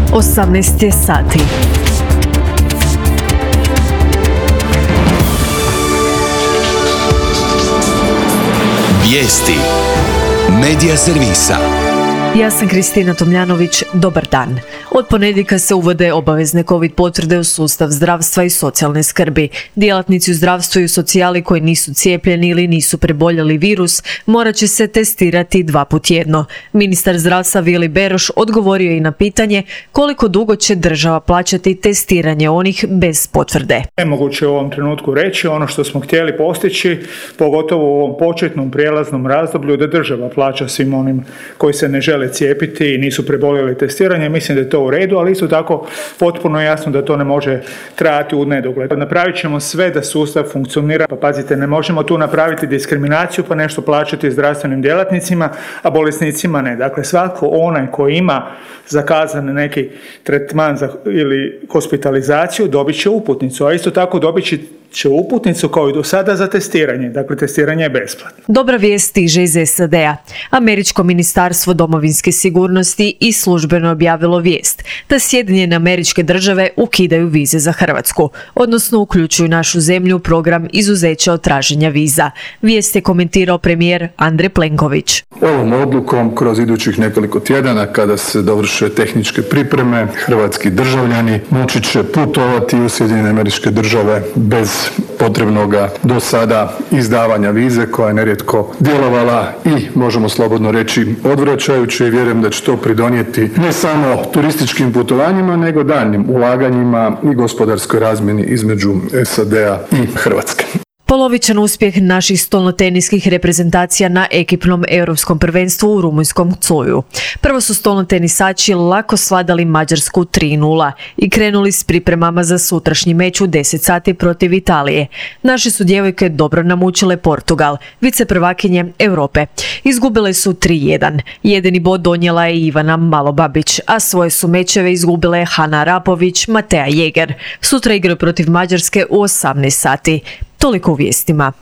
18 je sati. Vijesti Medija servisa. Ja sam Kristina Tomljanović, dobar dan. Od ponedjeljka se uvode obavezne COVID potvrde u sustav zdravstva i socijalne skrbi. Djelatnici u zdravstvu i u socijali koji nisu cijepljeni ili nisu preboljeli virus morat će se testirati 2 puta tjedno. Ministar zdravstva Vili Beroš odgovorio je i na pitanje koliko dugo će država plaćati testiranje onih bez potvrde. Nemoguće u ovom trenutku reći ono što smo htjeli postići, pogotovo u ovom početnom prijelaznom razdoblju, da država plaća svim onim koji se ne žele cijepiti i nisu preboljeli testiranje. Mislim da je to u redu, ali isto tako potpuno jasno da to ne može trajati u nedogled. Napravit ćemo sve da sustav funkcionira, pa pazite, ne možemo tu napraviti diskriminaciju pa nešto plaćati zdravstvenim djelatnicima, a bolesnicima ne. Dakle, svatko onaj koji ima zakazan neki tretman ili hospitalizaciju dobit će uputnicu, a isto tako dobit će uputnicu kao i do sada za testiranje. Dakle, testiranje je besplatno. Dobra vijest stiže iz SAD-a. Američko ministarstvo domovinske sigurnosti i službeno objavilo vijest da Sjedinjene Američke Države ukidaju vize za Hrvatsku, odnosno uključuju našu zemlju u program izuzeća od traženja viza. Vijest je komentirao premijer Andrej Plenković. Ovom odlukom kroz idućih nekoliko tjedana, kada se dovrše tehničke pripreme, hrvatski državljani moći će putovati u Sjedinjene Američke Države bez potrebnoga do sada izdavanja vize, koja je nerijetko djelovala i, možemo slobodno reći, odvraćajuće, i vjerujem da će to pridonijeti ne samo turističkim putovanjima, nego daljnjim ulaganjima i gospodarskoj razmjeni između SAD-a i Hrvatske. Polovičan uspjeh naših stolnoteniskih reprezentacija na ekipnom europskom prvenstvu u rumunjskom Cuju. Prvo su stolnotenisači lako svladali Mađarsku 3:0 i krenuli s pripremama za sutrašnji meč u 10 sati protiv Italije. Naše su djevojke dobro namučile Portugal, viceprvakinje Europe. Izgubile su 3:1. Jedini bod donijela je Ivana Malobabić, a svoje su mečeve izgubile Hana Rapović, Matea Jeger. Sutra igraju protiv Mađarske u 18 sati. Toliko u vijestima.